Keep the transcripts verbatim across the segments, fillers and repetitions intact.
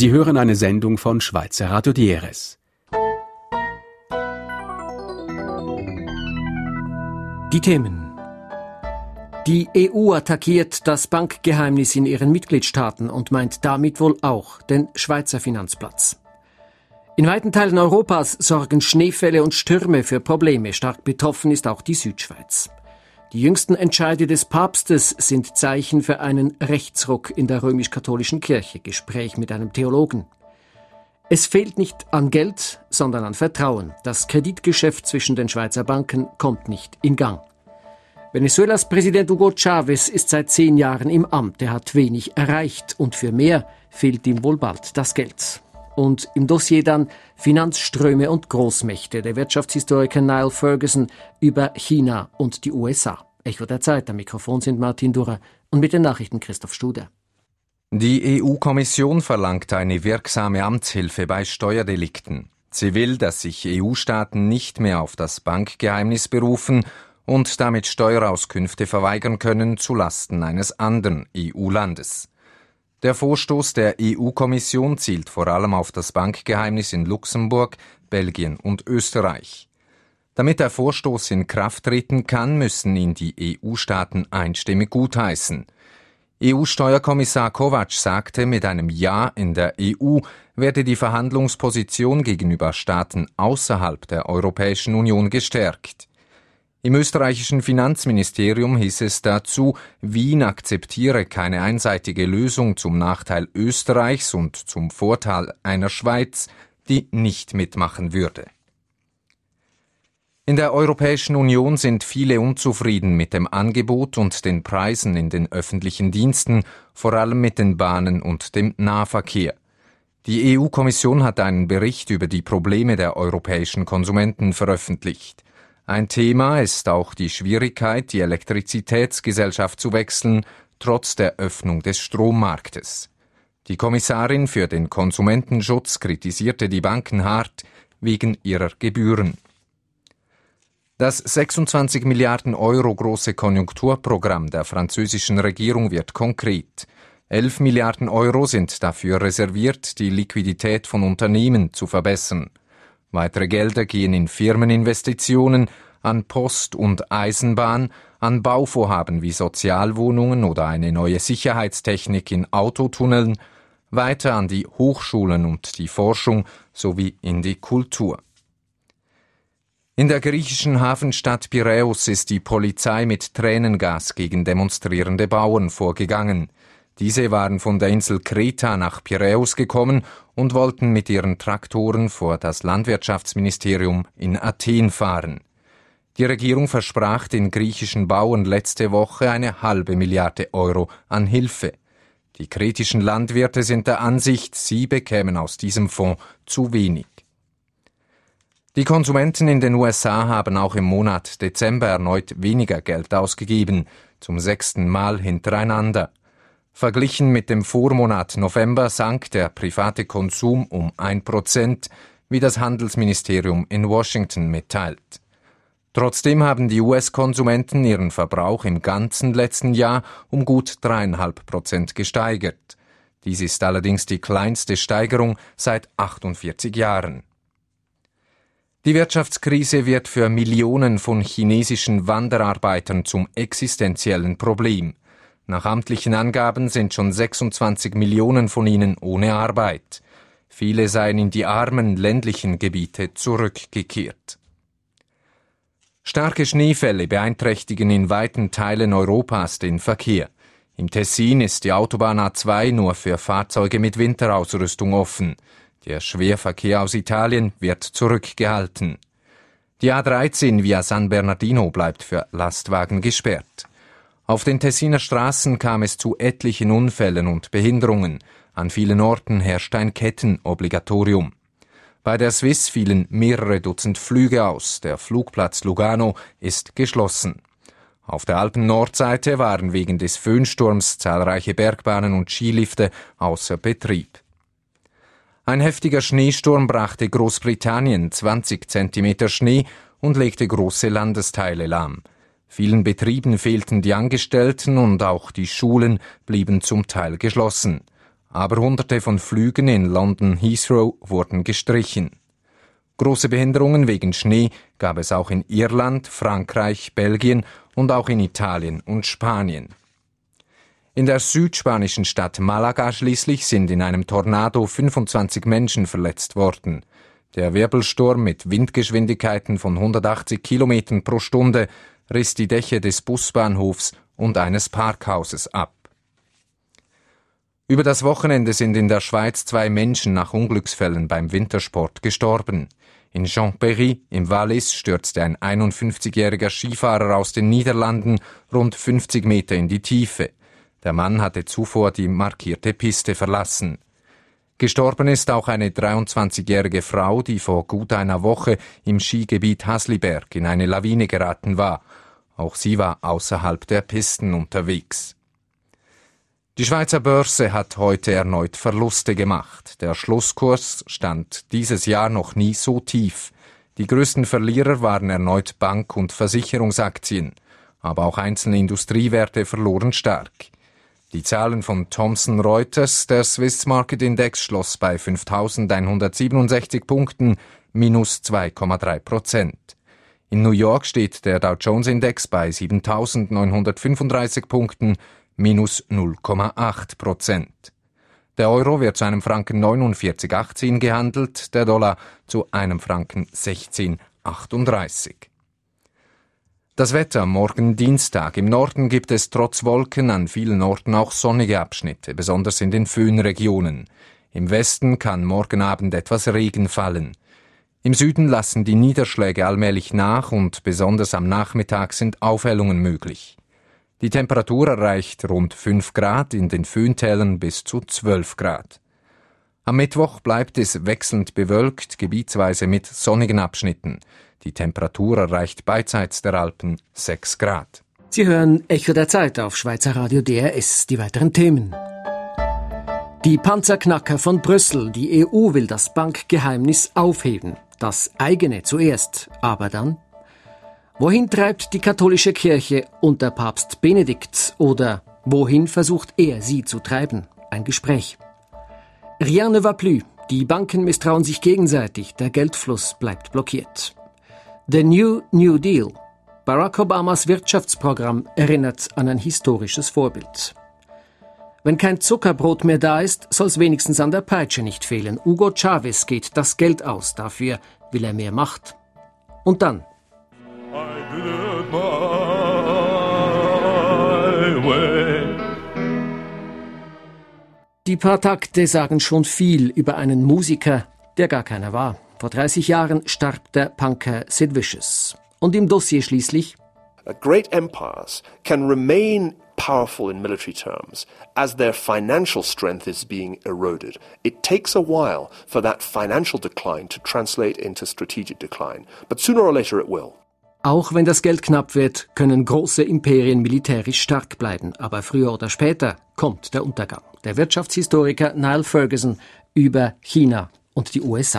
Sie hören eine Sendung von Schweizer Radio D R S. Die Themen. Die E U attackiert das Bankgeheimnis in ihren Mitgliedstaaten und meint damit wohl auch den Schweizer Finanzplatz. In weiten Teilen Europas sorgen Schneefälle und Stürme für Probleme. Stark betroffen ist auch die Südschweiz. Die jüngsten Entscheide des Papstes sind Zeichen für einen Rechtsruck in der römisch-katholischen Kirche. Gespräch mit einem Theologen. Es fehlt nicht an Geld, sondern an Vertrauen. Das Kreditgeschäft zwischen den Schweizer Banken kommt nicht in Gang. Venezuelas Präsident Hugo Chavez ist seit zehn Jahren im Amt. Er hat wenig erreicht und für mehr fehlt ihm wohl bald das Geld. Und im Dossier dann Finanzströme und Großmächte. Der Wirtschaftshistoriker Niall Ferguson über China und die U S A. Echo der Zeit, am Mikrofon sind Martin Durrer und mit den Nachrichten Christoph Studer. Die E U-Kommission verlangt eine wirksame Amtshilfe bei Steuerdelikten. Sie will, dass sich E U-Staaten nicht mehr auf das Bankgeheimnis berufen und damit Steuerauskünfte verweigern können zu Lasten eines anderen E U-Landes. Der Vorstoß der E U-Kommission zielt vor allem auf das Bankgeheimnis in Luxemburg, Belgien und Österreich. Damit der Vorstoß in Kraft treten kann, müssen ihn die E U-Staaten einstimmig gutheißen. E U-Steuerkommissar Kovac sagte, mit einem Ja in der E U werde die Verhandlungsposition gegenüber Staaten außerhalb der Europäischen Union gestärkt. Im österreichischen Finanzministerium hieß es dazu, Wien akzeptiere keine einseitige Lösung zum Nachteil Österreichs und zum Vorteil einer Schweiz, die nicht mitmachen würde. In der Europäischen Union sind viele unzufrieden mit dem Angebot und den Preisen in den öffentlichen Diensten, vor allem mit den Bahnen und dem Nahverkehr. Die E U-Kommission hat einen Bericht über die Probleme der europäischen Konsumenten veröffentlicht. Ein Thema ist auch die Schwierigkeit, die Elektrizitätsgesellschaft zu wechseln, trotz der Öffnung des Strommarktes. Die Kommissarin für den Konsumentenschutz kritisierte die Banken hart wegen ihrer Gebühren. Das sechsundzwanzig Milliarden Euro große Konjunkturprogramm der französischen Regierung wird konkret. elf Milliarden Euro sind dafür reserviert, die Liquidität von Unternehmen zu verbessern. Weitere Gelder gehen in Firmeninvestitionen, an Post und Eisenbahn, an Bauvorhaben wie Sozialwohnungen oder eine neue Sicherheitstechnik in Autotunneln, weiter an die Hochschulen und die Forschung sowie in die Kultur. In der griechischen Hafenstadt Piräus ist die Polizei mit Tränengas gegen demonstrierende Bauern vorgegangen. Diese waren von der Insel Kreta nach Piräus gekommen und wollten mit ihren Traktoren vor das Landwirtschaftsministerium in Athen fahren. Die Regierung versprach den griechischen Bauern letzte Woche eine halbe Milliarde Euro an Hilfe. Die kretischen Landwirte sind der Ansicht, sie bekämen aus diesem Fonds zu wenig. Die Konsumenten in den U S A haben auch im Monat Dezember erneut weniger Geld ausgegeben, zum sechsten Mal hintereinander. Verglichen mit dem Vormonat November sank der private Konsum um ein Prozent, wie das Handelsministerium in Washington mitteilt. Trotzdem haben die U S-Konsumenten ihren Verbrauch im ganzen letzten Jahr um gut dreieinhalb Prozent gesteigert. Dies ist allerdings die kleinste Steigerung seit achtundvierzig Jahren. Die Wirtschaftskrise wird für Millionen von chinesischen Wanderarbeitern zum existenziellen Problem. Nach amtlichen Angaben sind schon sechsundzwanzig Millionen von ihnen ohne Arbeit. Viele seien in die armen ländlichen Gebiete zurückgekehrt. Starke Schneefälle beeinträchtigen in weiten Teilen Europas den Verkehr. Im Tessin ist die Autobahn A zwei nur für Fahrzeuge mit Winterausrüstung offen. Der Schwerverkehr aus Italien wird zurückgehalten. Die A dreizehn via San Bernardino bleibt für Lastwagen gesperrt. Auf den Tessiner Straßen kam es zu etlichen Unfällen und Behinderungen. An vielen Orten herrscht ein Kettenobligatorium. Bei der Swiss fielen mehrere Dutzend Flüge aus. Der Flugplatz Lugano ist geschlossen. Auf der Alpen-Nordseite waren wegen des Föhnsturms zahlreiche Bergbahnen und Skilifte außer Betrieb. Ein heftiger Schneesturm brachte Großbritannien zwanzig Zentimeter Schnee und legte große Landesteile lahm. Vielen Betrieben fehlten die Angestellten und auch die Schulen blieben zum Teil geschlossen. aber Hunderte von Flügen in London Heathrow wurden gestrichen. Große Behinderungen wegen Schnee gab es auch in Irland, Frankreich, Belgien und auch in Italien und Spanien. In der südspanischen Stadt Malaga schließlich sind in einem Tornado fünfundzwanzig Menschen verletzt worden. Der Wirbelsturm mit Windgeschwindigkeiten von hundertachtzig Kilometern pro Stunde riss die Dächer des Busbahnhofs und eines Parkhauses ab. Über das Wochenende sind in der Schweiz zwei Menschen nach Unglücksfällen beim Wintersport gestorben. In Champéry im Wallis stürzte ein einundfünfzigjähriger Skifahrer aus den Niederlanden rund fünfzig Meter in die Tiefe. Der Mann hatte zuvor die markierte Piste verlassen. Gestorben ist auch eine dreiundzwanzigjährige Frau, die vor gut einer Woche im Skigebiet Hasliberg in eine Lawine geraten war. Auch sie war außerhalb der Pisten unterwegs. Die Schweizer Börse hat heute erneut Verluste gemacht. Der Schlusskurs stand dieses Jahr noch nie so tief. Die größten Verlierer waren erneut Bank- und Versicherungsaktien. Aber auch einzelne Industriewerte verloren stark. Die Zahlen von Thomson Reuters, der Swiss Market Index, schloss bei fünftausendeinhundertsiebenundsechzig Punkten, minus zwei Komma drei Prozent. In New York steht der Dow Jones Index bei siebentausendneunhundertfünfunddreißig Punkten, minus null Komma acht Prozent. Der Euro wird zu einem Franken neunundvierzig Komma achtzehn gehandelt, der Dollar zu einem Franken sechzehn Komma achtunddreißig. Das Wetter morgen Dienstag. Im Norden gibt es trotz Wolken an vielen Orten auch sonnige Abschnitte, besonders in den Föhnregionen. Im Westen kann morgen Abend etwas Regen fallen. Im Süden lassen die Niederschläge allmählich nach und besonders am Nachmittag sind Aufhellungen möglich. Die Temperatur erreicht rund fünf Grad, in den Föhntälern bis zu zwölf Grad. Am Mittwoch bleibt es wechselnd bewölkt, gebietsweise mit sonnigen Abschnitten. Die Temperatur erreicht beidseits der Alpen sechs Grad. Sie hören Echo der Zeit auf Schweizer Radio D R S. Die weiteren Themen. Die Panzerknacker von Brüssel. Die E U will das Bankgeheimnis aufheben. Das eigene zuerst, aber dann? Wohin treibt die katholische Kirche unter Papst Benedikt? Oder wohin versucht er, sie zu treiben? Ein Gespräch. Rien ne va plus. Die Banken misstrauen sich gegenseitig. Der Geldfluss bleibt blockiert. The New New Deal. Barack Obamas Wirtschaftsprogramm erinnert an ein historisches Vorbild. Wenn kein Zuckerbrot mehr da ist, soll es wenigstens an der Peitsche nicht fehlen. Hugo Chavez geht das Geld aus, dafür will er mehr Macht. Und dann? I did it my way. Die paar Takte sagen schon viel über einen Musiker, der gar keiner war. Vor dreißig Jahren starb der Punker Sid Vicious. Und im Dossier schließlich: Great empires can remain powerful in military terms as their financial strength is being eroded. It takes a while for that financial decline to translate into strategic decline, but sooner or later it will. Auch wenn das Geld knapp wird, können große Imperien militärisch stark bleiben. Aber früher oder später kommt der Untergang. Der Wirtschaftshistoriker Niall Ferguson über China und die U S A.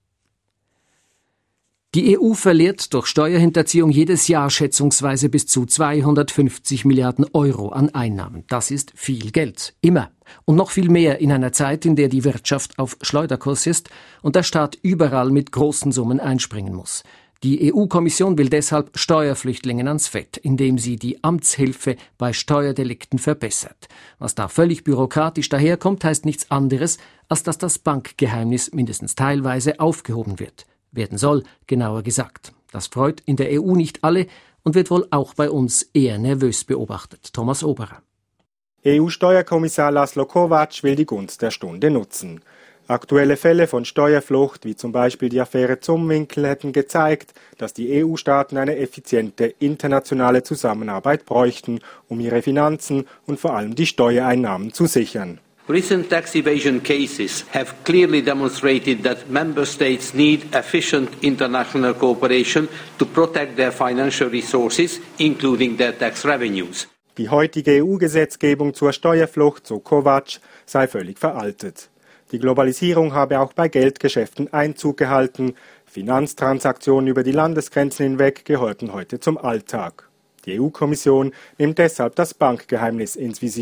Die E U verliert durch Steuerhinterziehung jedes Jahr schätzungsweise bis zu zweihundertfünfzig Milliarden Euro an Einnahmen. Das ist viel Geld. Immer. Und noch viel mehr in einer Zeit, in der die Wirtschaft auf Schleuderkurs ist und der Staat überall mit großen Summen einspringen muss. Die E U-Kommission will deshalb Steuerflüchtlingen ans Fett, indem sie die Amtshilfe bei Steuerdelikten verbessert. Was da völlig bürokratisch daherkommt, heißt nichts anderes, als dass das Bankgeheimnis mindestens teilweise aufgehoben wird. Werden soll, genauer gesagt. Das freut in der E U nicht alle und wird wohl auch bei uns eher nervös beobachtet. Thomas Oberer. E U-Steuerkommissar Laszlo Kovacs will die Gunst der Stunde nutzen. Aktuelle Fälle von Steuerflucht, wie zum Beispiel die Affäre Zumwinkel, hätten gezeigt, dass die E U-Staaten eine effiziente internationale Zusammenarbeit bräuchten, um ihre Finanzen und vor allem die Steuereinnahmen zu sichern. Recent tax evasion cases have clearly demonstrated that member states need efficient international cooperation to protect their financial resources, including their tax revenues. Die heutige E U-Gesetzgebung zur Steuerflucht, so Kovacs, sei völlig veraltet. Die Globalisierung habe auch bei Geldgeschäften Einzug gehalten. Finanztransaktionen über die Landesgrenzen hinweg gehörten heute zum Alltag. Die E U-Kommission nimmt deshalb das Bankgeheimnis ins Visier.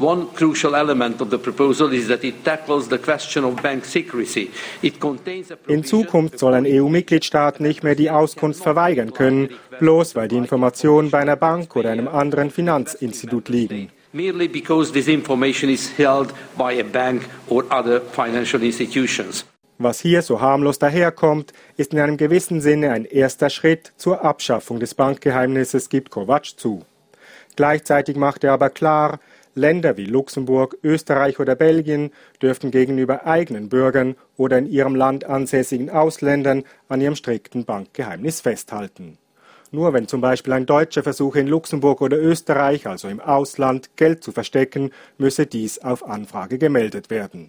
One crucial element of the proposal is that it tackles the question of bank secrecy. It contains a In Zukunft soll ein E U-Mitgliedstaat nicht mehr die Auskunft verweigern können, bloß weil die Informationen bei einer Bank oder einem anderen Finanzinstitut liegen. Merely because this information is held by a bank or other financial institutions. Was hier so harmlos daherkommt, ist in einem gewissen Sinne ein erster Schritt zur Abschaffung des Bankgeheimnisses, gibt Kovács zu. Gleichzeitig macht er aber klar, Länder wie Luxemburg, Österreich oder Belgien dürften gegenüber eigenen Bürgern oder in ihrem Land ansässigen Ausländern an ihrem strikten Bankgeheimnis festhalten. Nur wenn zum Beispiel ein Deutscher versuche, in Luxemburg oder Österreich, also im Ausland, Geld zu verstecken, müsse dies auf Anfrage gemeldet werden.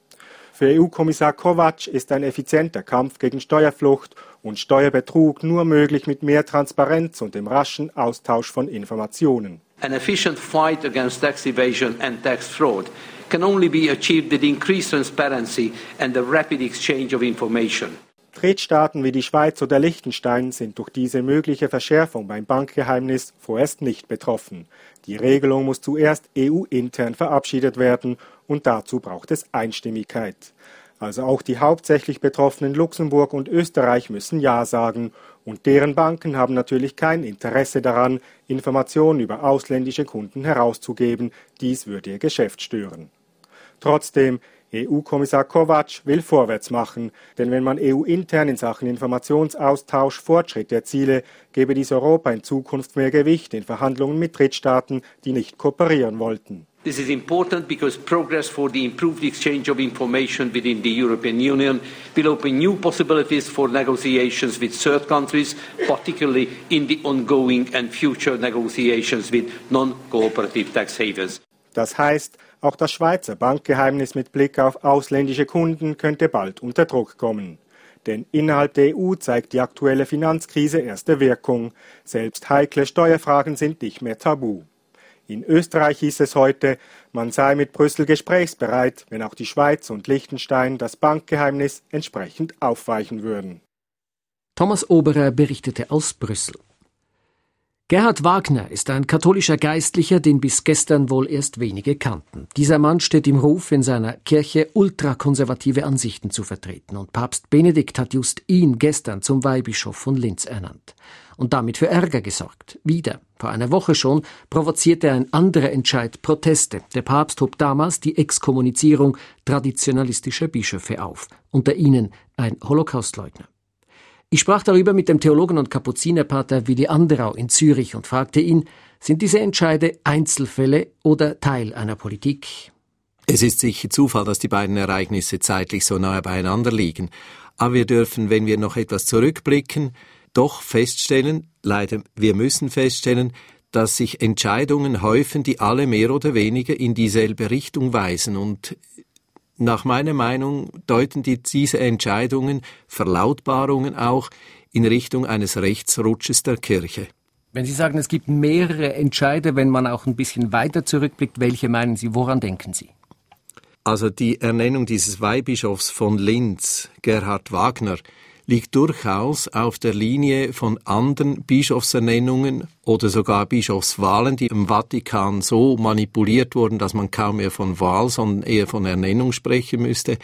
Für E U-Kommissar Kovács ist ein effizienter Kampf gegen Steuerflucht und Steuerbetrug nur möglich mit mehr Transparenz und dem raschen Austausch von Informationen. An efficient fight against tax evasion and tax fraud can only be achieved with increased transparency and the rapid exchange of information. Drittstaaten wie die Schweiz oder Liechtenstein sind durch diese mögliche Verschärfung beim Bankgeheimnis vorerst nicht betroffen. Die Regelung muss zuerst E U-intern verabschiedet werden und dazu braucht es Einstimmigkeit. Also auch die hauptsächlich Betroffenen Luxemburg und Österreich müssen Ja sagen und deren Banken haben natürlich kein Interesse daran, Informationen über ausländische Kunden herauszugeben. Dies würde ihr Geschäft stören. Trotzdem, E U-Kommissar Kovács will vorwärts machen, denn wenn man E U-intern in Sachen Informationsaustausch Fortschritte erziele, gebe dies Europa in Zukunft mehr Gewicht in Verhandlungen mit Drittstaaten, die nicht kooperieren wollten. This is important because progress for the improved exchange of information within the European Union will open new possibilities for negotiations with third countries, particularly in the ongoing and future negotiations with non-cooperative tax havens. Das heißt, auch das Schweizer Bankgeheimnis mit Blick auf ausländische Kunden könnte bald unter Druck kommen. Denn innerhalb der E U zeigt die aktuelle Finanzkrise erste Wirkung. Selbst heikle Steuerfragen sind nicht mehr tabu. In Österreich hieß es heute, man sei mit Brüssel gesprächsbereit, wenn auch die Schweiz und Liechtenstein das Bankgeheimnis entsprechend aufweichen würden. Thomas Oberer berichtete aus Brüssel. Gerhard Wagner ist ein katholischer Geistlicher, den bis gestern wohl erst wenige kannten. Dieser Mann steht im Ruf, in seiner Kirche ultrakonservative Ansichten zu vertreten, und Papst Benedikt hat just ihn gestern zum Weihbischof von Linz ernannt und damit für Ärger gesorgt. Wieder, vor einer Woche schon, provozierte ein anderer Entscheid Proteste. Der Papst hob damals die Exkommunizierung traditionalistischer Bischöfe auf, unter ihnen ein Holocaustleugner. Ich sprach darüber mit dem Theologen und Kapuzinerpater Willi Anderau in Zürich und fragte ihn, sind diese Entscheide Einzelfälle oder Teil einer Politik? Es ist sicher Zufall, dass die beiden Ereignisse zeitlich so nahe beieinander liegen. Aber wir dürfen, wenn wir noch etwas zurückblicken, doch feststellen, leider, wir müssen feststellen, dass sich Entscheidungen häufen, die alle mehr oder weniger in dieselbe Richtung weisen. Und nach meiner Meinung deuten die, diese Entscheidungen, Verlautbarungen auch, in Richtung eines Rechtsrutsches der Kirche. Wenn Sie sagen, es gibt mehrere Entscheide, wenn man auch ein bisschen weiter zurückblickt, welche meinen Sie, woran denken Sie? Also die Ernennung dieses Weihbischofs von Linz, Gerhard Wagner, liegt durchaus auf der Linie von anderen Bischofsernennungen oder sogar Bischofswahlen, die im Vatikan so manipuliert wurden, dass man kaum mehr von Wahl, sondern eher von Ernennung sprechen müsste.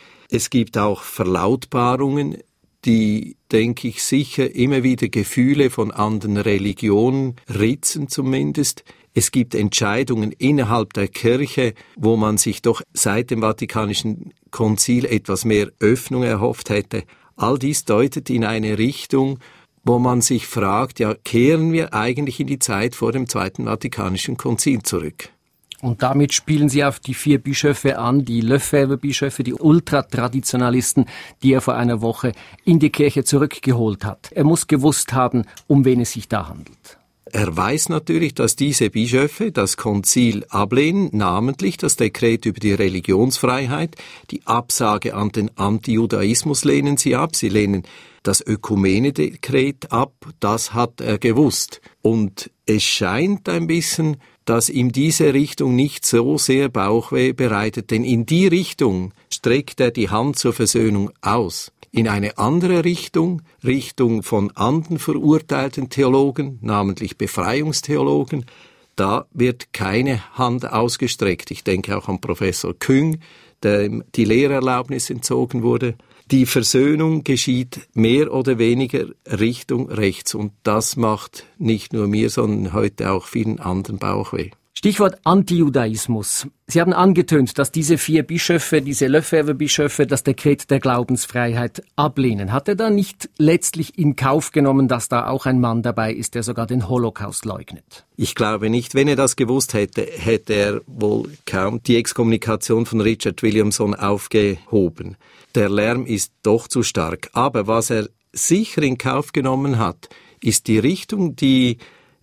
Es gibt auch Verlautbarungen, die, denke ich, sicher immer wieder Gefühle von anderen Religionen ritzen zumindest. Es gibt Entscheidungen innerhalb der Kirche, wo man sich doch seit dem Vatikanischen Konzil etwas mehr Öffnung erhofft hätte. All dies deutet in eine Richtung, wo man sich fragt, ja, kehren wir eigentlich in die Zeit vor dem Zweiten Vatikanischen Konzil zurück? Und damit spielen Sie auf die vier Bischöfe an, die Lefebvre-Bischöfe, die Ultratraditionalisten, die er vor einer Woche in die Kirche zurückgeholt hat. Er muss gewusst haben, um wen es sich da handelt. Er weiß natürlich, dass diese Bischöfe das Konzil ablehnen, namentlich das Dekret über die Religionsfreiheit, die Absage an den Antijudaismus lehnen sie ab, sie lehnen das Ökumene-Dekret ab, das hat er gewusst. Und es scheint ein bisschen, dass ihm diese Richtung nicht so sehr Bauchweh bereitet, denn in die Richtung streckt er die Hand zur Versöhnung aus. In eine andere Richtung, Richtung von anderen verurteilten Theologen, namentlich Befreiungstheologen, Da wird keine Hand ausgestreckt. Ich denke auch an Professor Küng, dem die Lehrerlaubnis entzogen wurde. Die Versöhnung geschieht mehr oder weniger Richtung rechts. Und das macht nicht nur mir, sondern heute auch vielen anderen Bauchweh. Stichwort Antijudaismus. Sie haben angetönt, dass diese vier Bischöfe, diese Lefebvre Bischöfe, das Dekret der Glaubensfreiheit ablehnen. Hat er da nicht letztlich in Kauf genommen, dass da auch ein Mann dabei ist, der sogar den Holocaust leugnet? Ich glaube nicht. Wenn er das gewusst hätte, hätte er wohl kaum die Exkommunikation von Richard Williamson aufgehoben. Der Lärm ist doch zu stark. Aber was er sicher in Kauf genommen hat, ist die Richtung, die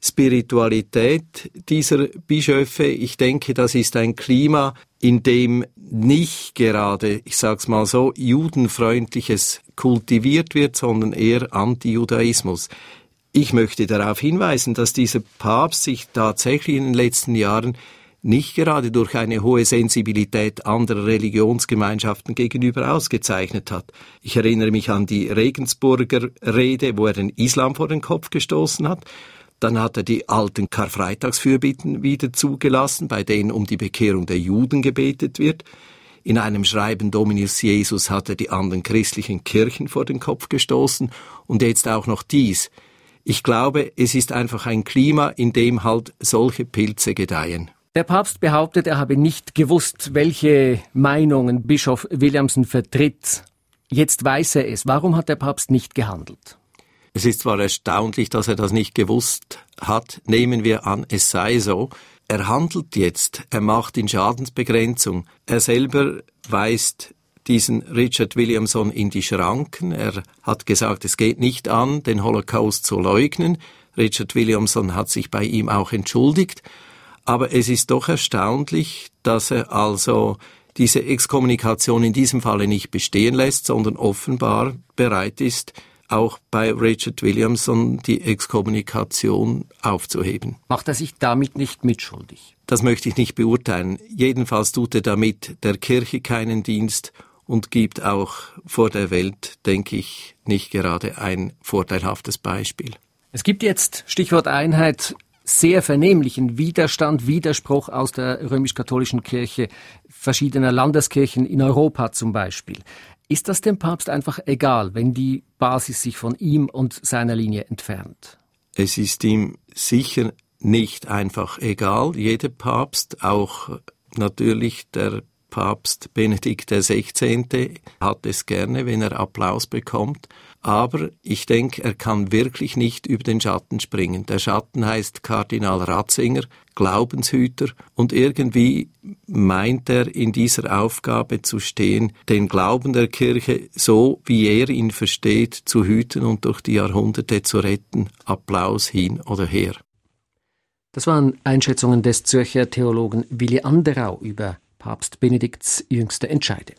Spiritualität dieser Bischöfe. Ich denke, das ist ein Klima, in dem nicht gerade, ich sag's mal so, Judenfreundliches kultiviert wird, sondern eher Antijudaismus. Ich möchte darauf hinweisen, dass dieser Papst sich tatsächlich in den letzten Jahren nicht gerade durch eine hohe Sensibilität anderer Religionsgemeinschaften gegenüber ausgezeichnet hat. Ich erinnere mich an die Regensburger Rede, wo er den Islam vor den Kopf gestoßen hat. Dann hat er die alten Karfreitagsfürbitten wieder zugelassen, bei denen um die Bekehrung der Juden gebetet wird. In einem Schreiben Dominus Jesus hat er die anderen christlichen Kirchen vor den Kopf gestoßen. Und jetzt auch noch dies. Ich glaube, es ist einfach ein Klima, in dem halt solche Pilze gedeihen. Der Papst behauptet, er habe nicht gewusst, welche Meinungen Bischof Williamson vertritt. Jetzt weiß er es. Warum hat der Papst nicht gehandelt? Es ist zwar erstaunlich, dass er das nicht gewusst hat. Nehmen wir an, es sei so. Er handelt jetzt. Er macht in Schadensbegrenzung. Er selber weist diesen Richard Williamson in die Schranken. Er hat gesagt, es geht nicht an, den Holocaust zu leugnen. Richard Williamson hat sich bei ihm auch entschuldigt. Aber es ist doch erstaunlich, dass er also diese Exkommunikation in diesem Falle nicht bestehen lässt, sondern offenbar bereit ist, auch bei Richard Williamson die Exkommunikation aufzuheben. Macht er sich damit nicht mitschuldig? Das möchte ich nicht beurteilen. Jedenfalls tut er damit der Kirche keinen Dienst und gibt auch vor der Welt, denke ich, nicht gerade ein vorteilhaftes Beispiel. Es gibt jetzt, Stichwort Einheit, sehr vernehmlichen Widerstand, Widerspruch aus der römisch-katholischen Kirche, verschiedener Landeskirchen in Europa zum Beispiel. Ist das dem Papst einfach egal, wenn die Basis sich von ihm und seiner Linie entfernt? Es ist ihm sicher nicht einfach egal. Jeder Papst, auch natürlich der Papst Benedikt der Sechzehnte, hat es gerne, wenn er Applaus bekommt. Aber ich denke, er kann wirklich nicht über den Schatten springen. Der Schatten heißt Kardinal Ratzinger, Glaubenshüter. Und irgendwie meint er, in dieser Aufgabe zu stehen, den Glauben der Kirche, so wie er ihn versteht, zu hüten und durch die Jahrhunderte zu retten. Applaus hin oder her. Das waren Einschätzungen des Zürcher Theologen Willi Anderau über Papst Benedikts jüngste Entscheide.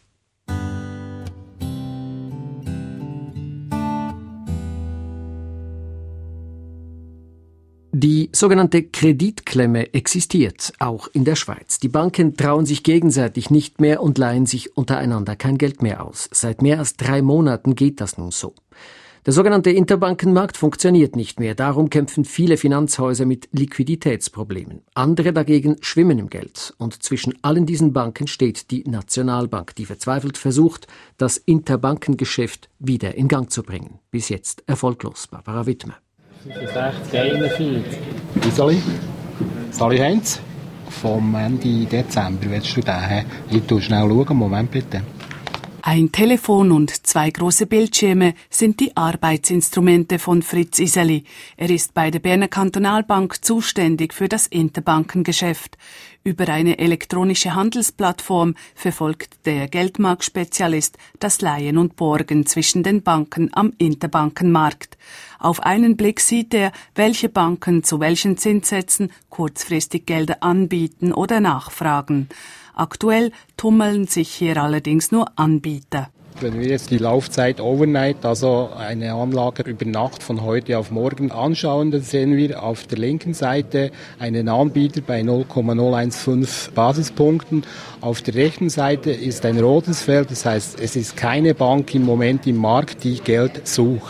Die sogenannte Kreditklemme existiert auch in der Schweiz. Die Banken trauen sich gegenseitig nicht mehr und leihen sich untereinander kein Geld mehr aus. Seit mehr als drei Monaten geht das nun so. Der sogenannte Interbankenmarkt funktioniert nicht mehr. Darum kämpfen viele Finanzhäuser mit Liquiditätsproblemen. Andere dagegen schwimmen im Geld. Und zwischen allen diesen Banken steht die Nationalbank, die verzweifelt versucht, das Interbankengeschäft wieder in Gang zu bringen. Bis jetzt erfolglos. Barbara Wittmer. fünfundsechzig, einundvierzig. Isoli? Sali Heinz? Vom Ende Dezember willst du den haben? Ich tu schnell schauen. Moment bitte. Ein Telefon und zwei große Bildschirme sind die Arbeitsinstrumente von Fritz Iseli. Er ist bei der Berner Kantonalbank zuständig für das Interbankengeschäft. Über eine elektronische Handelsplattform verfolgt der Geldmarktspezialist das Leihen und Borgen zwischen den Banken am Interbankenmarkt. Auf einen Blick sieht er, welche Banken zu welchen Zinssätzen kurzfristig Gelder anbieten oder nachfragen. Aktuell tummeln sich hier allerdings nur Anbieter. Wenn wir jetzt die Laufzeit Overnight, also eine Anlage über Nacht von heute auf morgen anschauen, dann sehen wir auf der linken Seite einen Anbieter bei null Komma null fünfzehn Basispunkten. Auf der rechten Seite ist ein rotes Feld, das heißt, es ist keine Bank im Moment im Markt, die Geld sucht.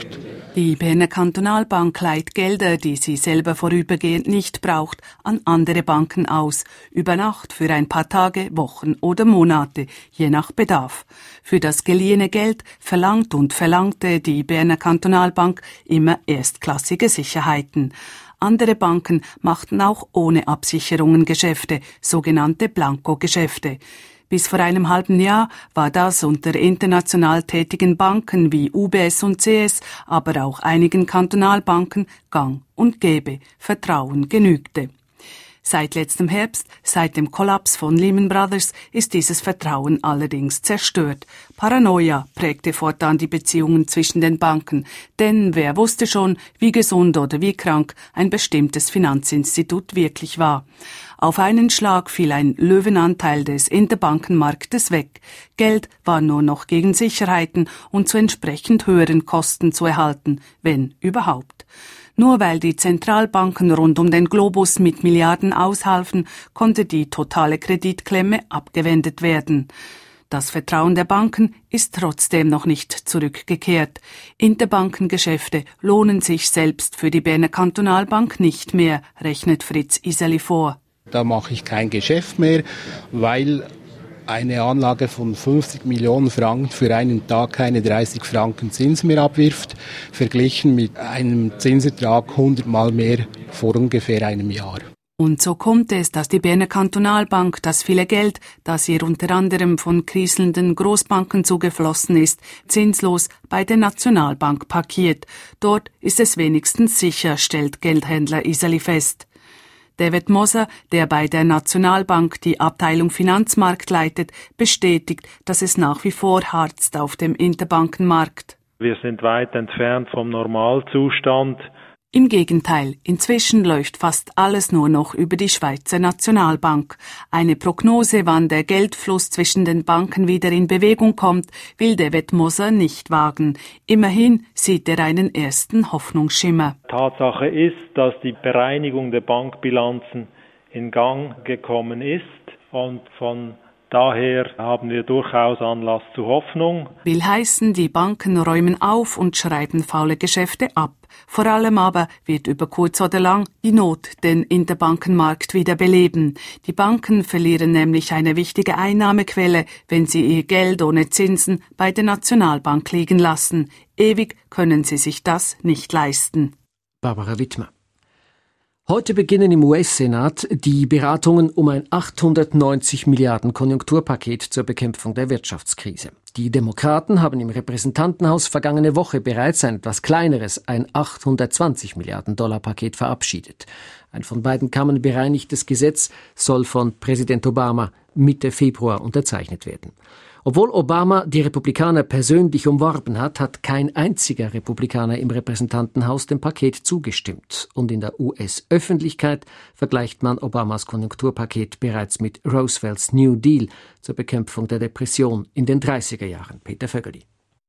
Die Berner Kantonalbank leiht Gelder, die sie selber vorübergehend nicht braucht, an andere Banken aus, über Nacht für ein paar Tage, Wochen oder Monate, je nach Bedarf. Für das geliehene Geld verlangt und verlangte die Berner Kantonalbank immer erstklassige Sicherheiten. Andere Banken machten auch ohne Absicherungen Geschäfte, sogenannte Blanko-Geschäfte. Bis vor einem halben Jahr war das unter international tätigen Banken wie U B S und C S, aber auch einigen Kantonalbanken gang und gäbe. Vertrauen genügte. Seit letztem Herbst, seit dem Kollaps von Lehman Brothers, ist dieses Vertrauen allerdings zerstört. Paranoia prägte fortan die Beziehungen zwischen den Banken, denn wer wusste schon, wie gesund oder wie krank ein bestimmtes Finanzinstitut wirklich war. Auf einen Schlag fiel ein Löwenanteil des Interbankenmarktes weg. Geld war nur noch gegen Sicherheiten und zu entsprechend höheren Kosten zu erhalten, wenn überhaupt. Nur weil die Zentralbanken rund um den Globus mit Milliarden aushalfen, konnte die totale Kreditklemme abgewendet werden. Das Vertrauen der Banken ist trotzdem noch nicht zurückgekehrt. Interbankengeschäfte lohnen sich selbst für die Berner Kantonalbank nicht mehr, rechnet Fritz Iseli vor. Da mache ich kein Geschäft mehr, weil eine Anlage von fünfzig Millionen Franken für einen Tag keine dreißig Franken Zins mehr abwirft, verglichen mit einem Zinsertrag hundertmal mehr vor ungefähr einem Jahr. Und so kommt es, dass die Berner Kantonalbank das viele Geld, das ihr unter anderem von kriselnden Großbanken zugeflossen ist, zinslos bei der Nationalbank parkiert. Dort ist es wenigstens sicher, stellt Geldhändler Iseli fest. David Moser, der bei der Nationalbank die Abteilung Finanzmarkt leitet, bestätigt, dass es nach wie vor harzt auf dem Interbankenmarkt. Wir sind weit entfernt vom Normalzustand. Im Gegenteil, inzwischen läuft fast alles nur noch über die Schweizer Nationalbank. Eine Prognose, wann der Geldfluss zwischen den Banken wieder in Bewegung kommt, will David Moser nicht wagen. Immerhin sieht er einen ersten Hoffnungsschimmer. Tatsache ist, dass die Bereinigung der Bankbilanzen in Gang gekommen ist und von daher haben wir durchaus Anlass zu Hoffnung. Will heißen, die Banken räumen auf und schreiben faule Geschäfte ab. Vor allem aber wird über kurz oder lang die Not den Interbankenmarkt wieder beleben. Die Banken verlieren nämlich eine wichtige Einnahmequelle, wenn sie ihr Geld ohne Zinsen bei der Nationalbank liegen lassen. Ewig können sie sich das nicht leisten. Barbara Wittmer. Heute beginnen im U S-Senat die Beratungen um ein achthundertneunzig Milliarden Konjunkturpaket zur Bekämpfung der Wirtschaftskrise. Die Demokraten haben im Repräsentantenhaus vergangene Woche bereits ein etwas kleineres, ein achthundertzwanzig Milliarden Dollar Paket verabschiedet. Ein von beiden Kammern bereinigtes Gesetz soll von Präsident Obama Mitte Februar unterzeichnet werden. Obwohl Obama die Republikaner persönlich umworben hat, hat kein einziger Republikaner im Repräsentantenhaus dem Paket zugestimmt. Und in der U S-Öffentlichkeit vergleicht man Obamas Konjunkturpaket bereits mit Roosevelts New Deal zur Bekämpfung der Depression in den dreißiger Jahren. Peter Vögeli.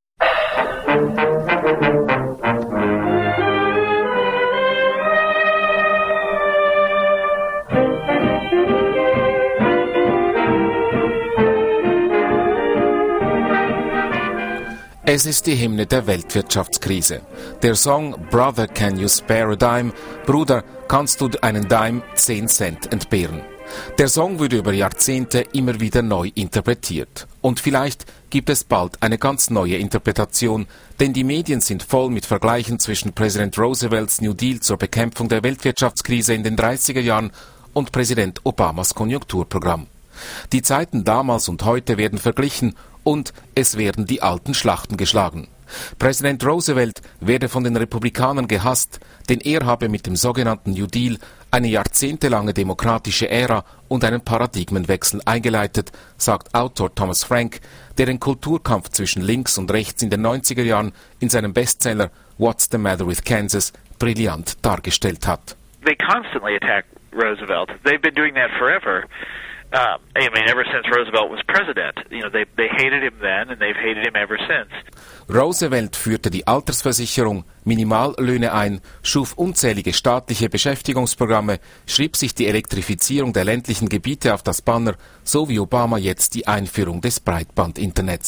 Es ist die Hymne der Weltwirtschaftskrise. Der Song Brother, Can You Spare a Dime? Bruder, kannst du einen Dime zehn Cent entbehren? Der Song wurde über Jahrzehnte immer wieder neu interpretiert. Und vielleicht gibt es bald eine ganz neue Interpretation, denn die Medien sind voll mit Vergleichen zwischen Präsident Roosevelts New Deal zur Bekämpfung der Weltwirtschaftskrise in den dreißiger Jahren und Präsident Obamas Konjunkturprogramm. Die Zeiten damals und heute werden verglichen und es werden die alten Schlachten geschlagen. Präsident Roosevelt werde von den Republikanern gehasst, denn er habe mit dem sogenannten New Deal eine jahrzehntelange demokratische Ära und einen Paradigmenwechsel eingeleitet, sagt Autor Thomas Frank, der den Kulturkampf zwischen links und rechts in den neunziger Jahren in seinem Bestseller What's the Matter with Kansas brillant dargestellt hat. They constantly attack Roosevelt. They've been doing that forever. Uh, I mean, ever since Roosevelt was president. You know, they they hated him then and they've hated him ever since. Roosevelt führte die Altersversicherung, Minimallöhne ein, schuf unzählige staatliche Beschäftigungsprogramme, schrieb sich die Elektrifizierung der ländlichen Gebiete auf das Banner, so wie Obama jetzt die Einführung des Breitbandinternets.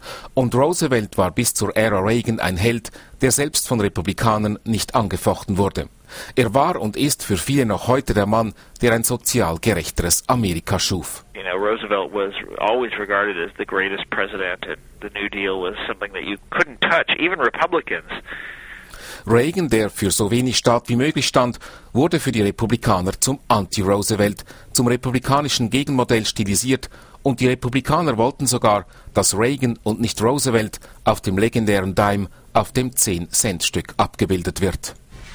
Und Roosevelt war bis zur Ära Reagan ein Held, der selbst von Republikanern nicht angefochten wurde. Er war und ist für viele noch heute der Mann, der ein sozial gerechteres Amerika schuf. You know, Roosevelt was always regarded as the greatest president, and the New Deal was something that you couldn't touch, even Republicans. Reagan, der für so wenig Staat wie möglich stand, wurde für die Republikaner zum Anti-Roosevelt, zum republikanischen Gegenmodell stilisiert, und die Republikaner wollten sogar, dass Reagan und nicht Roosevelt auf dem legendären Dime, auf dem zehn-Cent-Stück abgebildet wird.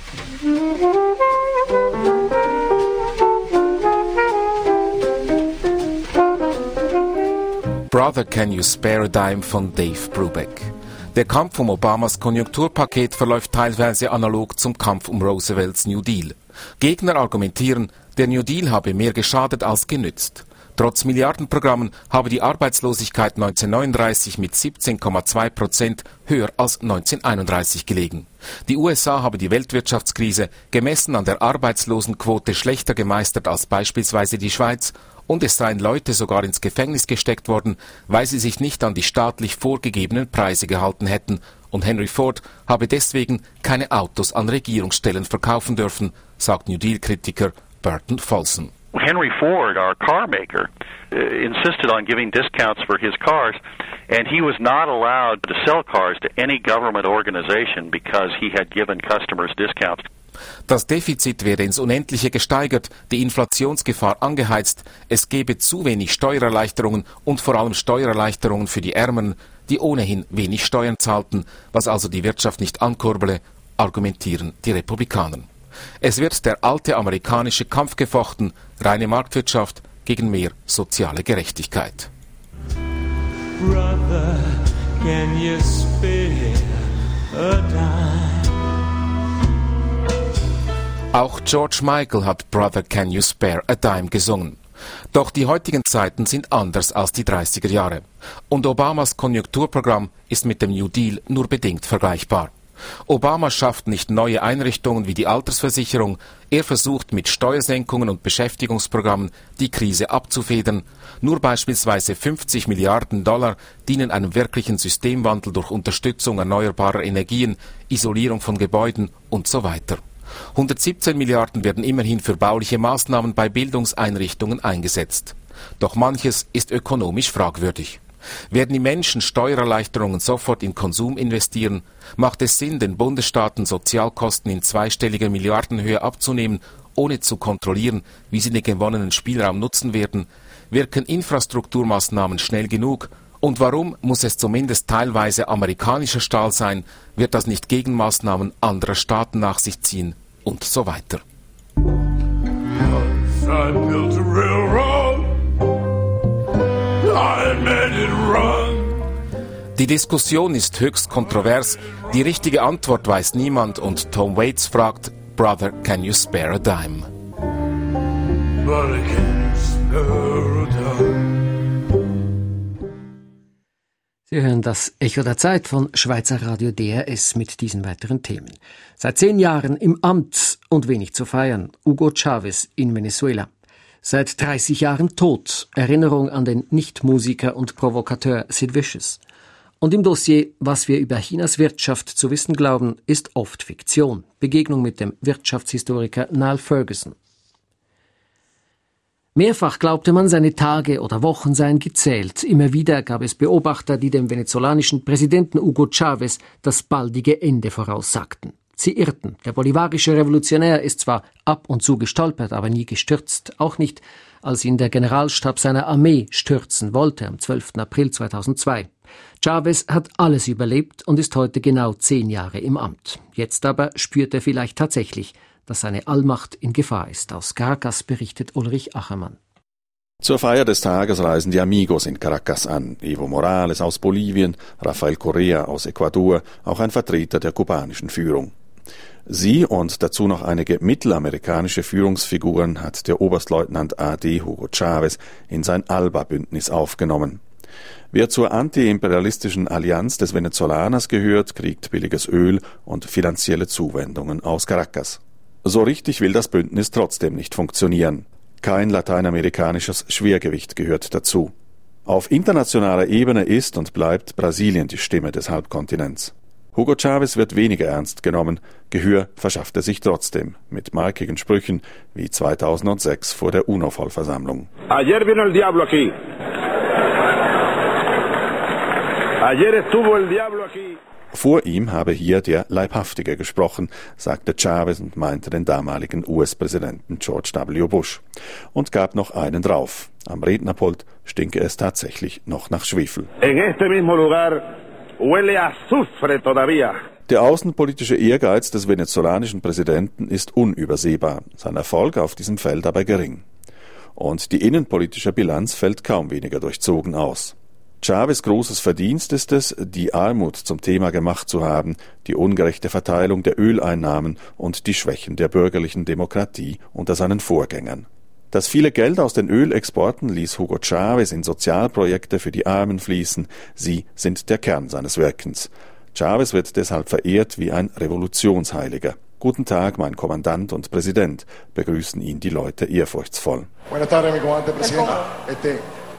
Brother, Can You Spare a Dime von Dave Brubeck. Der Kampf um Obamas Konjunkturpaket verläuft teilweise analog zum Kampf um Roosevelts New Deal. Gegner argumentieren, der New Deal habe mehr geschadet als genützt. Trotz Milliardenprogrammen habe die Arbeitslosigkeit neunzehnhundertneununddreißig mit siebzehn Komma zwei Prozent höher als neunzehnhunderteinunddreißig gelegen. Die U S A habe die Weltwirtschaftskrise gemessen an der Arbeitslosenquote schlechter gemeistert als beispielsweise die Schweiz, und es seien Leute sogar ins Gefängnis gesteckt worden, weil sie sich nicht an die staatlich vorgegebenen Preise gehalten hätten, und Henry Ford habe deswegen keine Autos an Regierungsstellen verkaufen dürfen, sagt New Deal-Kritiker Burton Folsom. Henry Ford, our car maker, uh, insisted on giving discounts for his cars, and he was not allowed to sell cars to any government organization because he had given customers discounts. Das Defizit werde ins Unendliche gesteigert, die Inflationsgefahr angeheizt, es gebe zu wenig Steuererleichterungen und vor allem Steuererleichterungen für die Ärmeren, die ohnehin wenig Steuern zahlten, was also die Wirtschaft nicht ankurbele, argumentieren die Republikaner. Es wird der alte amerikanische Kampf gefochten, reine Marktwirtschaft gegen mehr soziale Gerechtigkeit. Brother, can you spare a dime? Auch George Michael hat Brother, Can You Spare a Dime gesungen. Doch die heutigen Zeiten sind anders als die dreißiger Jahre. Und Obamas Konjunkturprogramm ist mit dem New Deal nur bedingt vergleichbar. Obama schafft nicht neue Einrichtungen wie die Altersversicherung, er versucht mit Steuersenkungen und Beschäftigungsprogrammen die Krise abzufedern. Nur beispielsweise fünfzig Milliarden Dollar dienen einem wirklichen Systemwandel durch Unterstützung erneuerbarer Energien, Isolierung von Gebäuden und so weiter. hundertsiebzehn Milliarden werden immerhin für bauliche Maßnahmen bei Bildungseinrichtungen eingesetzt. Doch manches ist ökonomisch fragwürdig. Werden die Menschen Steuererleichterungen sofort in Konsum investieren, macht es Sinn, den Bundesstaaten Sozialkosten in zweistelliger Milliardenhöhe abzunehmen, ohne zu kontrollieren, wie sie den gewonnenen Spielraum nutzen werden? Wirken Infrastrukturmaßnahmen schnell genug? Und warum muss es zumindest teilweise amerikanischer Stahl sein? Wird das nicht Gegenmaßnahmen anderer Staaten nach sich ziehen? Und so weiter. I built a railroad. I made it run. Die Diskussion ist höchst kontrovers. Die richtige Antwort weiß niemand und Tom Waits fragt, Brother, can you spare a dime? Brother, can you spare a dime? Sie hören das Echo der Zeit von Schweizer Radio D R S mit diesen weiteren Themen. Seit zehn Jahren im Amt und wenig zu feiern. Hugo Chavez in Venezuela. Seit dreißig Jahren tot. Erinnerung an den Nichtmusiker und Provokateur Sid Vicious. Und im Dossier, was wir über Chinas Wirtschaft zu wissen glauben, ist oft Fiktion. Begegnung mit dem Wirtschaftshistoriker Niall Ferguson. Mehrfach glaubte man, seine Tage oder Wochen seien gezählt. Immer wieder gab es Beobachter, die dem venezolanischen Präsidenten Hugo Chavez das baldige Ende voraussagten. Sie irrten. Der bolivarische Revolutionär ist zwar ab und zu gestolpert, aber nie gestürzt. Auch nicht, als ihn der Generalstab seiner Armee stürzen wollte, am zwölften April zweitausendzwei. Chavez hat alles überlebt und ist heute genau zehn Jahre im Amt. Jetzt aber spürt er vielleicht tatsächlich, dass seine Allmacht in Gefahr ist. Aus Caracas berichtet Ulrich Achermann. Zur Feier des Tages reisen die Amigos in Caracas an. Evo Morales aus Bolivien, Rafael Correa aus Ecuador, auch ein Vertreter der kubanischen Führung. Sie und dazu noch einige mittelamerikanische Führungsfiguren hat der Oberstleutnant A D Hugo Chavez in sein ALBA-Bündnis aufgenommen. Wer zur antiimperialistischen Allianz des Venezolaners gehört, kriegt billiges Öl und finanzielle Zuwendungen aus Caracas. So richtig will das Bündnis trotzdem nicht funktionieren. Kein lateinamerikanisches Schwergewicht gehört dazu. Auf internationaler Ebene ist und bleibt Brasilien die Stimme des Halbkontinents. Hugo Chávez wird weniger ernst genommen, Gehör verschafft er sich trotzdem mit markigen Sprüchen wie zweitausendsechs vor der UNO-Vollversammlung. Ayer vino el diablo aquí. Ayer estuvo el diablo aquí. Vor ihm habe hier der Leibhaftige gesprochen, sagte Chávez und meinte den damaligen U S-Präsidenten George W. Bush und gab noch einen drauf. Am Rednerpult stinke es tatsächlich noch nach Schwefel. En este mismo lugar huele a azufre todavía. Der außenpolitische Ehrgeiz des venezolanischen Präsidenten ist unübersehbar, sein Erfolg auf diesem Feld aber gering. Und die innenpolitische Bilanz fällt kaum weniger durchzogen aus. Chávez' großes Verdienst ist es, die Armut zum Thema gemacht zu haben, die ungerechte Verteilung der Öleinnahmen und die Schwächen der bürgerlichen Demokratie unter seinen Vorgängern. Das viele Geld aus den Ölexporten ließ Hugo Chávez in Sozialprojekte für die Armen fließen. Sie sind der Kern seines Wirkens. Chávez wird deshalb verehrt wie ein Revolutionsheiliger. Guten Tag, mein Kommandant und Präsident, begrüßen ihn die Leute ehrfurchtsvoll. Buenas tardes, mi comandante presidente. Este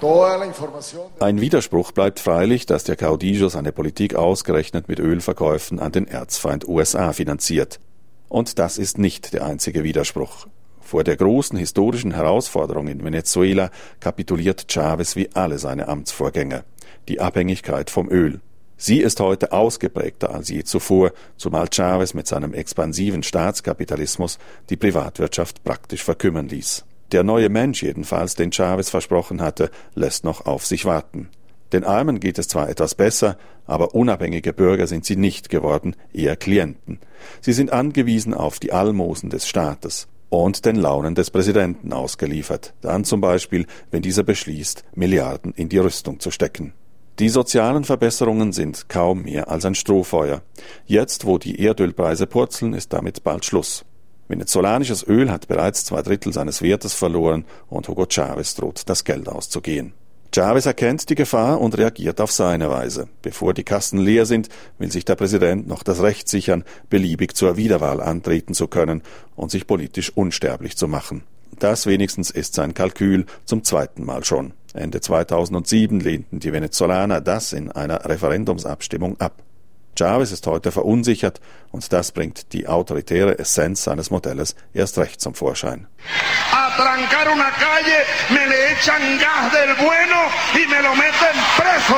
Ein Widerspruch bleibt freilich, dass der Caudillo seine Politik ausgerechnet mit Ölverkäufen an den Erzfeind U S A finanziert. Und das ist nicht der einzige Widerspruch. Vor der großen historischen Herausforderung in Venezuela kapituliert Chávez wie alle seine Amtsvorgänger. Die Abhängigkeit vom Öl. Sie ist heute ausgeprägter als je zuvor, zumal Chávez mit seinem expansiven Staatskapitalismus die Privatwirtschaft praktisch verkümmern ließ. Der neue Mensch jedenfalls, den Chávez versprochen hatte, lässt noch auf sich warten. Den Armen geht es zwar etwas besser, aber unabhängige Bürger sind sie nicht geworden, eher Klienten. Sie sind angewiesen auf die Almosen des Staates und den Launen des Präsidenten ausgeliefert, dann zum Beispiel, wenn dieser beschließt, Milliarden in die Rüstung zu stecken. Die sozialen Verbesserungen sind kaum mehr als ein Strohfeuer. Jetzt, wo die Erdölpreise purzeln, ist damit bald Schluss. Venezolanisches Öl hat bereits zwei Drittel seines Wertes verloren und Hugo Chávez droht, das Geld auszugehen. Chávez erkennt die Gefahr und reagiert auf seine Weise. Bevor die Kassen leer sind, will sich der Präsident noch das Recht sichern, beliebig zur Wiederwahl antreten zu können und sich politisch unsterblich zu machen. Das wenigstens ist sein Kalkül zum zweiten Mal schon. Ende zweitausendsieben lehnten die Venezolaner das in einer Referendumsabstimmung ab. Chávez ist heute verunsichert und das bringt die autoritäre Essenz seines Modells erst recht zum Vorschein. Atrancar una calle, me le echan gas del bueno y me lo meten preso.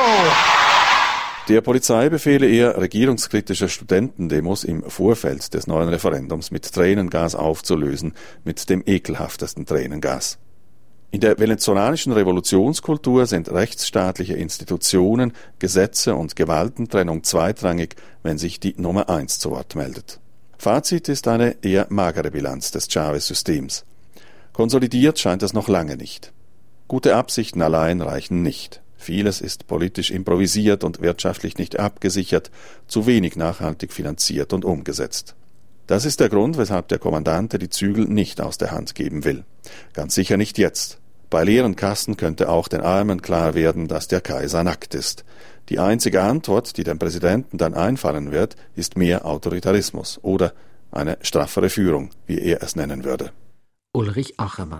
Der Polizei befehle er, regierungskritische Studentendemos im Vorfeld des neuen Referendums mit Tränengas aufzulösen, mit dem ekelhaftesten Tränengas. In der venezolanischen Revolutionskultur sind rechtsstaatliche Institutionen, Gesetze und Gewaltentrennung zweitrangig, wenn sich die Nummer eins zu Wort meldet. Fazit ist eine eher magere Bilanz des Chávez-Systems. Konsolidiert scheint es noch lange nicht. Gute Absichten allein reichen nicht. Vieles ist politisch improvisiert und wirtschaftlich nicht abgesichert, zu wenig nachhaltig finanziert und umgesetzt. Das ist der Grund, weshalb der Kommandante die Zügel nicht aus der Hand geben will. Ganz sicher nicht jetzt. Bei leeren Kassen könnte auch den Armen klar werden, dass der Kaiser nackt ist. Die einzige Antwort, die dem Präsidenten dann einfallen wird, ist mehr Autoritarismus oder eine straffere Führung, wie er es nennen würde. Ulrich Achermann.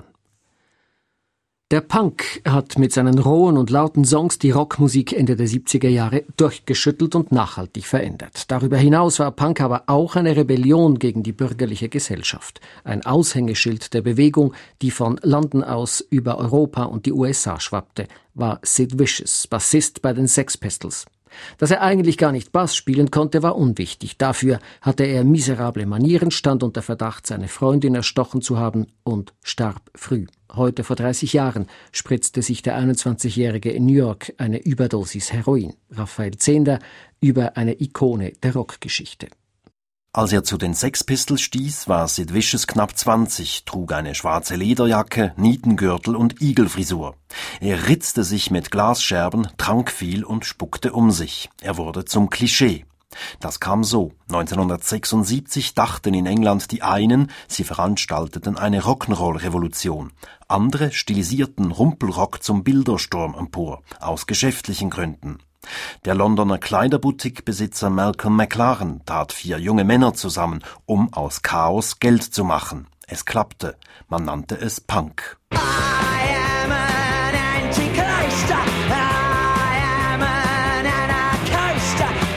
Der Punk hat mit seinen rohen und lauten Songs die Rockmusik Ende der siebziger Jahre durchgeschüttelt und nachhaltig verändert. Darüber hinaus war Punk aber auch eine Rebellion gegen die bürgerliche Gesellschaft. Ein Aushängeschild der Bewegung, die von London aus über Europa und die U S A schwappte, war Sid Vicious, Bassist bei den Sex Pistols. Dass er eigentlich gar nicht Bass spielen konnte, war unwichtig. Dafür hatte er miserable Manieren, stand unter Verdacht, seine Freundin erstochen zu haben und starb früh. Heute vor dreißig Jahren spritzte sich der einundzwanzigjährige in New York eine Überdosis Heroin. Raphael Zehnder über eine Ikone der Rockgeschichte. Als er zu den Sex Pistols stieß, war Sid Vicious knapp zwanzig, trug eine schwarze Lederjacke, Nietengürtel und Igelfrisur. Er ritzte sich mit Glasscherben, trank viel und spuckte um sich. Er wurde zum Klischee. Das kam so. neunzehnhundertsechsundsiebzig dachten in England die einen, sie veranstalteten eine Rock'n'Roll-Revolution. Andere stilisierten Rumpelrock zum Bildersturm empor, aus geschäftlichen Gründen. Der Londoner Kleiderboutique-Besitzer Malcolm McLaren tat vier junge Männer zusammen, um aus Chaos Geld zu machen. Es klappte. Man nannte es Punk. I am an Antichrist.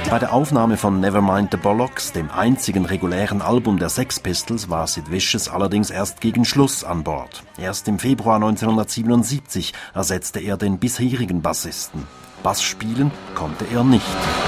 Bei der Aufnahme von Nevermind the Bollocks, dem einzigen regulären Album der Sex Pistols, war Sid Vicious allerdings erst gegen Schluss an Bord. Erst im Februar neunzehnhundertsiebenundsiebzig ersetzte er den bisherigen Bassisten. Bass spielen konnte er nicht.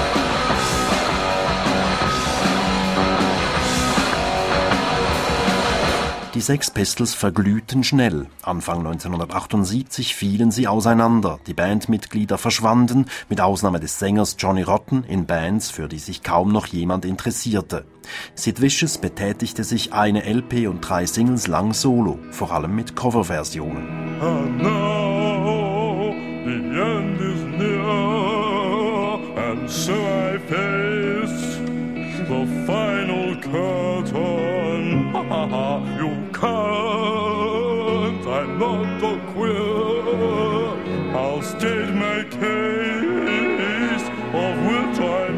Die Sex Pistols verglühten schnell. Anfang neunzehnhundertachtundsiebzig fielen sie auseinander. Die Bandmitglieder verschwanden, mit Ausnahme des Sängers Johnny Rotten, in Bands, für die sich kaum noch jemand interessierte. Sid Vicious betätigte sich eine L P und drei Singles lang solo, vor allem mit Coverversionen. And now the end is near, and so I face the final curtain. You can't, I'm not a queer. I'll state my case, of which I'm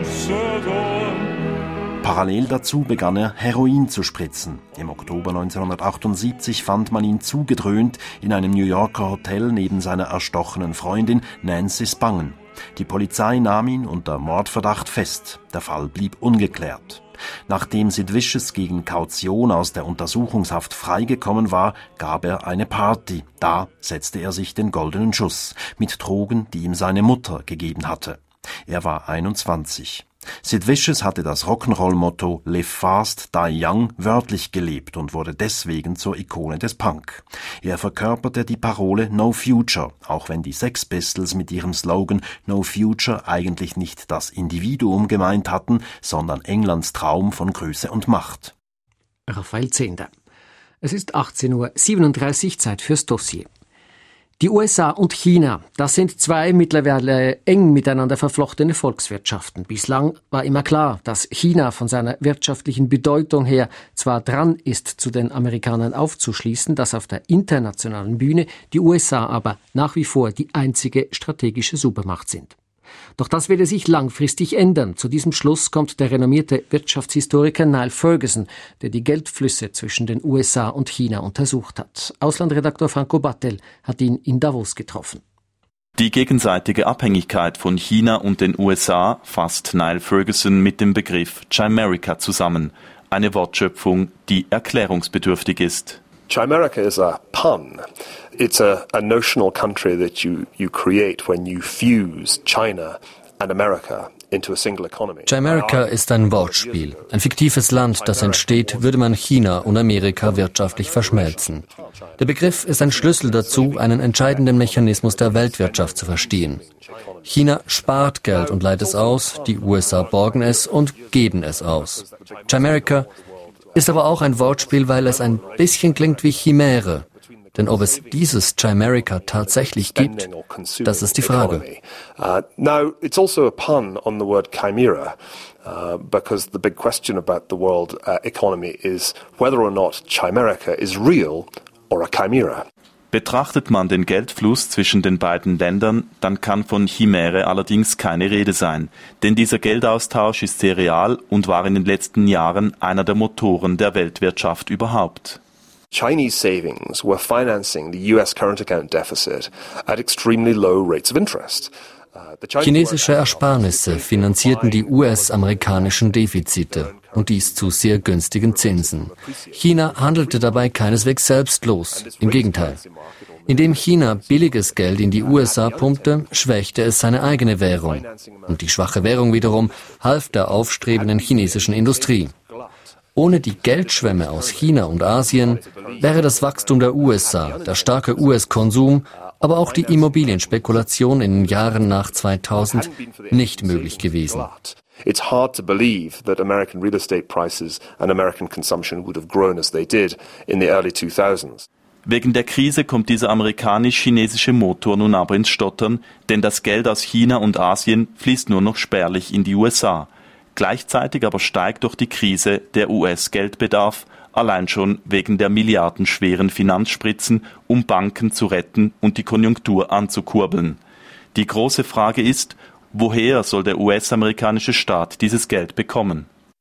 certain. Parallel dazu begann er, Heroin zu spritzen. Im Oktober neunzehnhundertachtundsiebzig fand man ihn zugedröhnt in einem New Yorker Hotel neben seiner erstochenen Freundin Nancy Spangen. Die Polizei nahm ihn unter Mordverdacht fest. Der Fall blieb ungeklärt. Nachdem Sid Vicious gegen Kaution aus der Untersuchungshaft freigekommen war, gab er eine Party. Da setzte er sich den goldenen Schuss mit Drogen, die ihm seine Mutter gegeben hatte. Er war einundzwanzig. Sid Vicious hatte das Rock'n'Roll-Motto Live Fast, Die Young wörtlich gelebt und wurde deswegen zur Ikone des Punk. Er verkörperte die Parole No Future, auch wenn die Sex Pistols mit ihrem Slogan No Future eigentlich nicht das Individuum gemeint hatten, sondern Englands Traum von Größe und Macht. Raphael Zehnder. Es ist achtzehn Uhr siebenunddreißig, Zeit fürs Dossier. Die U S A und China, das sind zwei mittlerweile eng miteinander verflochtene Volkswirtschaften. Bislang war immer klar, dass China von seiner wirtschaftlichen Bedeutung her zwar dran ist, zu den Amerikanern aufzuschließen, dass auf der internationalen Bühne die U S A aber nach wie vor die einzige strategische Supermacht sind. Doch das werde sich langfristig ändern. Zu diesem Schluss kommt der renommierte Wirtschaftshistoriker Niall Ferguson, der die Geldflüsse zwischen den U S A und China untersucht hat. Auslandredaktor Franco Battel hat ihn in Davos getroffen. Die gegenseitige Abhängigkeit von China und den U S A fasst Niall Ferguson mit dem Begriff Chimerica zusammen. Eine Wortschöpfung, die erklärungsbedürftig ist. Chimerica is a pun. It's a, a notional country that you, you create when you fuse China and America into a single economy. Chimerica ist ein Wortspiel. Ein fiktives Land, das entsteht, würde man China und Amerika wirtschaftlich verschmelzen. Der Begriff ist ein Schlüssel dazu, einen entscheidenden Mechanismus der Weltwirtschaft zu verstehen. China spart Geld und leiht es aus, die U S A borgen es und geben es aus. Chimerica ist aber auch ein Wortspiel, weil es ein bisschen klingt wie Chimäre. Denn ob es dieses Chimerica tatsächlich gibt, das ist die Frage. Uh, now, it's also a pun on the word chimera, uh, because the big question about the world uh, economy is whether or not Chimerica is real or a chimera. Betrachtet man den Geldfluss zwischen den beiden Ländern, dann kann von Chimäre allerdings keine Rede sein. Denn dieser Geldaustausch ist sehr real und war in den letzten Jahren einer der Motoren der Weltwirtschaft überhaupt. Chinese savings were financing the U S current account deficit at extremely low rates of interest. Chinesische Ersparnisse finanzierten die U S-amerikanischen Defizite und dies zu sehr günstigen Zinsen. China handelte dabei keineswegs selbstlos, im Gegenteil. Indem China billiges Geld in die U S A pumpte, schwächte es seine eigene Währung. Und die schwache Währung wiederum half der aufstrebenden chinesischen Industrie. Ohne die Geldschwemme aus China und Asien wäre das Wachstum der U S A, der starke U S-Konsum, aber auch die Immobilienspekulation in den Jahren nach zweitausend nicht möglich gewesen. It's hard to believe that American real estate prices and American consumption would have grown as they did in the early two thousands. Wegen der Krise kommt dieser amerikanisch-chinesische Motor nun aber ins Stottern, denn das Geld aus China und Asien fließt nur noch spärlich in die U S A. Gleichzeitig aber steigt durch die Krise der U S-Geldbedarf, allein schon wegen der milliardenschweren Finanzspritzen, um Banken zu retten und die Konjunktur anzukurbeln. Die große Frage ist, woher soll der U S-amerikanische Staat dieses Geld bekommen?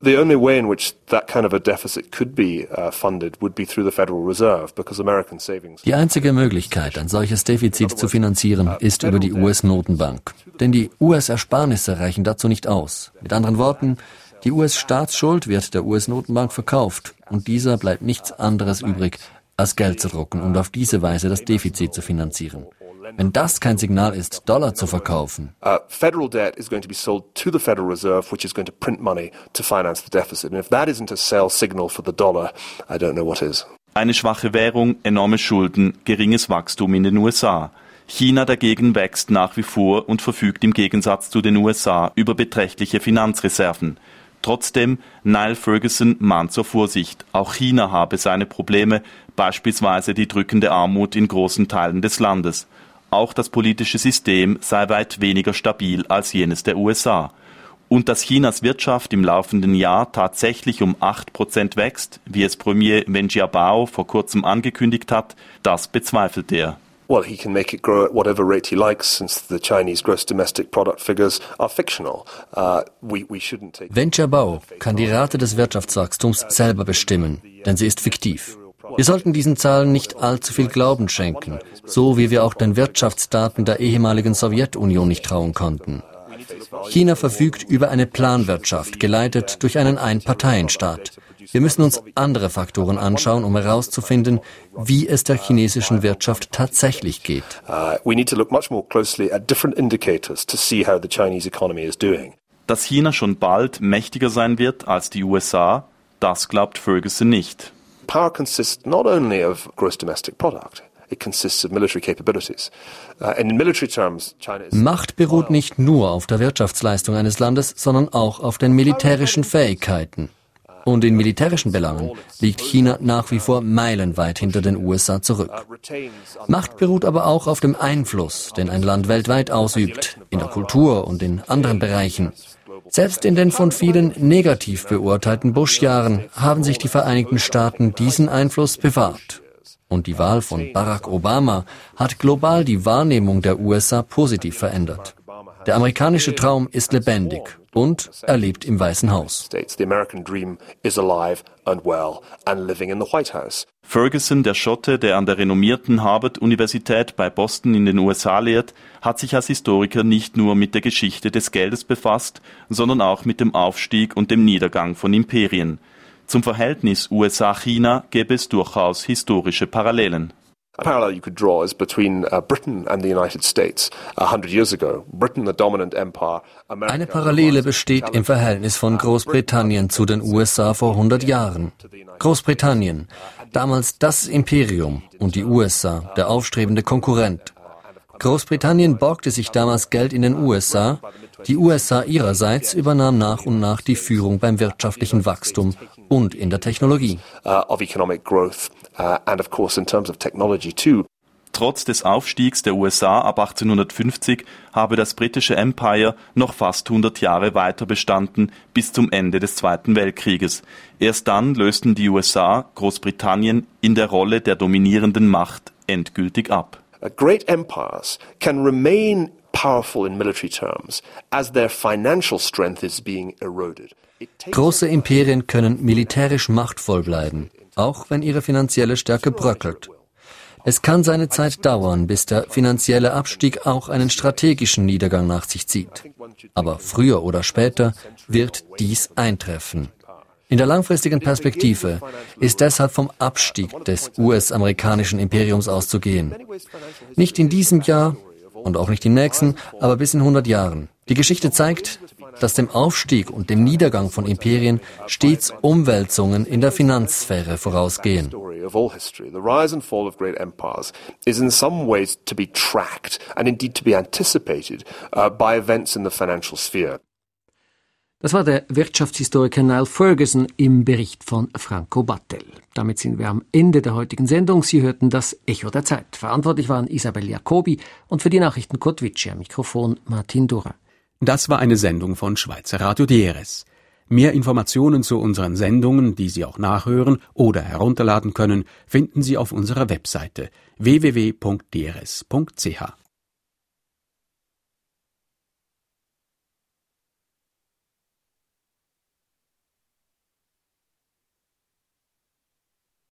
The only way in which that kind of a deficit could be uh, funded would be through the Federal Reserve, because American savings. Die einzige Möglichkeit, ein solches Defizit zu finanzieren, ist über die U S-Notenbank. Denn die U S-Ersparnisse reichen dazu nicht aus. Mit anderen Worten, die U S-Staatsschuld wird der U S-Notenbank verkauft und dieser bleibt nichts anderes übrig, als Geld zu drucken und auf diese Weise das Defizit zu finanzieren. Wenn das kein Signal ist, Dollar zu verkaufen, Uh, federal debt is going to be sold to the Federal Reserve, which is going to print money to finance the deficit. And if that isn't a sell signal for the dollar, I don't know what is. Eine schwache Währung, enorme Schulden, geringes Wachstum in den U S A. China dagegen wächst nach wie vor und verfügt im Gegensatz zu den U S A über beträchtliche Finanzreserven. Trotzdem, Niall Ferguson mahnt zur Vorsicht. Auch China habe seine Probleme, beispielsweise die drückende Armut in großen Teilen des Landes. Auch das politische System sei weit weniger stabil als jenes der U S A. Und dass Chinas Wirtschaft im laufenden Jahr tatsächlich um acht Prozent wächst, wie es Premier Wen Jiabao vor kurzem angekündigt hat, das bezweifelt er. Well, he can make it grow at whatever rate he likes, since the Chinese gross domestic product figures are fictional. Uh, we, we shouldn't take... Wen Jiabao kann die Rate des Wirtschaftswachstums selber bestimmen, denn sie ist fiktiv. Wir sollten diesen Zahlen nicht allzu viel Glauben schenken, so wie wir auch den Wirtschaftsdaten der ehemaligen Sowjetunion nicht trauen konnten. China verfügt über eine Planwirtschaft, geleitet durch einen Einparteienstaat. Wir müssen uns andere Faktoren anschauen, um herauszufinden, wie es der chinesischen Wirtschaft tatsächlich geht. Uh, we need to look much more closely at different indicators to see how the Chinese economy is doing. Dass China schon bald mächtiger sein wird als die U S A, das glaubt Ferguson nicht. Power consists not only of gross domestic product, it consists of military capabilities. Uh, and in military terms, China is... Macht beruht nicht nur auf der Wirtschaftsleistung eines Landes, sondern auch auf den militärischen Fähigkeiten. Und in militärischen Belangen liegt China nach wie vor meilenweit hinter den U S A zurück. Macht beruht aber auch auf dem Einfluss, den ein Land weltweit ausübt, in der Kultur und in anderen Bereichen. Selbst in den von vielen negativ beurteilten Bush-Jahren haben sich die Vereinigten Staaten diesen Einfluss bewahrt. Und die Wahl von Barack Obama hat global die Wahrnehmung der U S A positiv verändert. Der amerikanische Traum ist lebendig und er lebt im Weißen Haus. Ferguson, der Schotte, der an der renommierten Harvard-Universität bei Boston in den U S A lehrt, hat sich als Historiker nicht nur mit der Geschichte des Geldes befasst, sondern auch mit dem Aufstieg und dem Niedergang von Imperien. Zum Verhältnis U S A-China gäbe es durchaus historische Parallelen. A parallel you could draw is between uh, Britain and the United States. A hundred years ago, Britain, the dominant empire. America, Eine Parallele besteht im Verhältnis von Großbritannien zu den U S A vor hundert Jahren. Großbritannien, damals das Imperium, und die U S A, der aufstrebende Konkurrent. Großbritannien borgte sich damals Geld in den U S A. Die U S A ihrerseits übernahm nach und nach die Führung beim wirtschaftlichen Wachstum und in der Technologie. Uh, of economic growth, uh, and of course in terms of technology too. Trotz des Aufstiegs der U S A ab achtzehnhundertfünfzig habe das britische Empire noch fast hundert Jahre weiter bestanden, bis zum Ende des Zweiten Weltkrieges. Erst dann lösten die U S A Großbritannien in der Rolle der dominierenden Macht endgültig ab. Uh, great empires can remain powerful in military terms as their financial strength is being eroded. Große Imperien können militärisch machtvoll bleiben, auch wenn ihre finanzielle Stärke bröckelt. Es kann seine Zeit dauern, bis der finanzielle Abstieg auch einen strategischen Niedergang nach sich zieht. Aber früher oder später wird dies eintreffen. In der langfristigen Perspektive ist deshalb vom Abstieg des U S-amerikanischen Imperiums auszugehen. Nicht in diesem Jahr und auch nicht im nächsten, aber bis in hundert Jahren. Die Geschichte zeigt, dass dem Aufstieg und dem Niedergang von Imperien stets Umwälzungen in der Finanzsphäre vorausgehen. The rise and fall of great empires is in some ways to be tracked and indeed to be anticipated uh, by events in the financial sphere. Das war der Wirtschaftshistoriker Niall Ferguson im Bericht von Franco Battel. Damit sind wir am Ende der heutigen Sendung. Sie hörten das Echo der Zeit. Verantwortlich waren Isabel Jacobi und für die Nachrichten Kurt Witschi, am Mikrofon Martin Durrer. Das war eine Sendung von Schweizer Radio D R S. Mehr Informationen zu unseren Sendungen, die Sie auch nachhören oder herunterladen können, finden Sie auf unserer Webseite w w w punkt d r s punkt c h.